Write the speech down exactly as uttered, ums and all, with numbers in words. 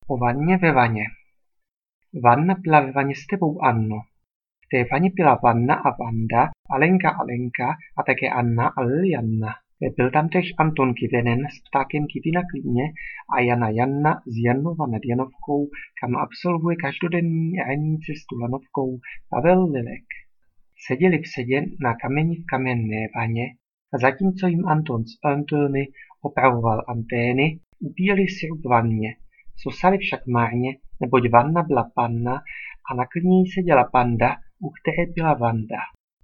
O vanně ve vaně. Vanna pila ve vaně s tebou, Anno. V té vaně pila Vanna a Vanda, Alenka a Lenka a také Anna a Lilianna. Byl tam též Anton Kivenen s ptákem Kivy na klíně a Jana Janna s Jannova nad Janovkou, kam absolvuje každodenní ranní cestu lanovkou Pavel Lilek. Seděli v sedě na kameni v kamenné vaně a zatímco jim Anton z Antony opravoval antény, upíjeli sirup v vanně. Sosali však márně, neboť Vanna byla panna a na klíni seděla panda, u které byla Vanda.